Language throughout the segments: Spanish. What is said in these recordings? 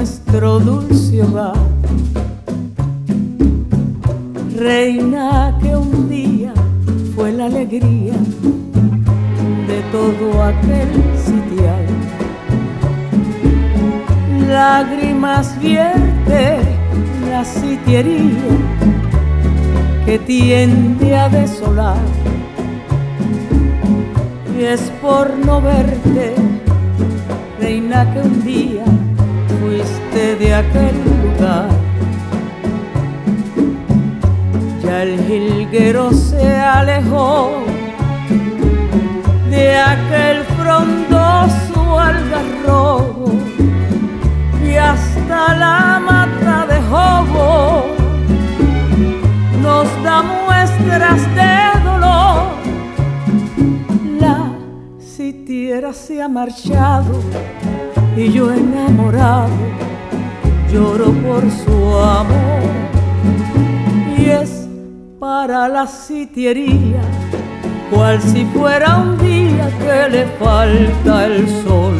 nuestro dulce hogar. Reina que un día fue la alegría de todo aquel sitial. Lágrimas vierte la sitiería que tiende a desolar. Y es por no verte, reina, que un día fuiste de aquel lugar. Ya el jilguero se alejó de aquel frondoso algarrobo, y hasta la mata de jobo nos da muestras de dolor. La sitiera se ha marchado y yo enamorado lloro por su amor. Y es para la sitiería cual si fuera un día que le falta el sol.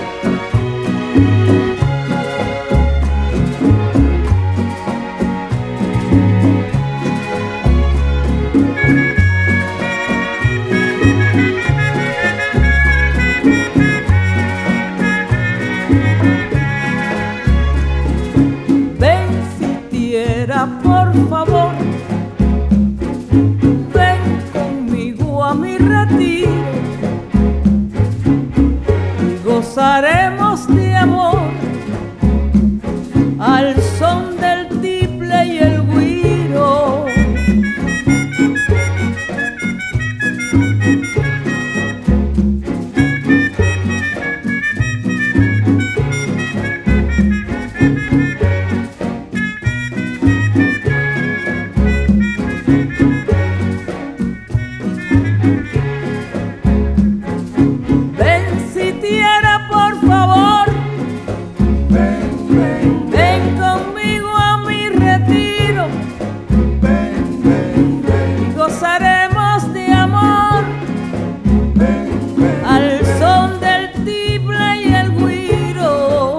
Ven, sitiera, por favor, ven conmigo a mi retiro y gozaremos de amor al son del tiple y el güiro. Gozaremos de amor al son del tiple y el güiro.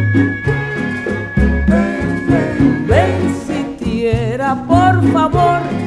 Ven, sitiera, por favor,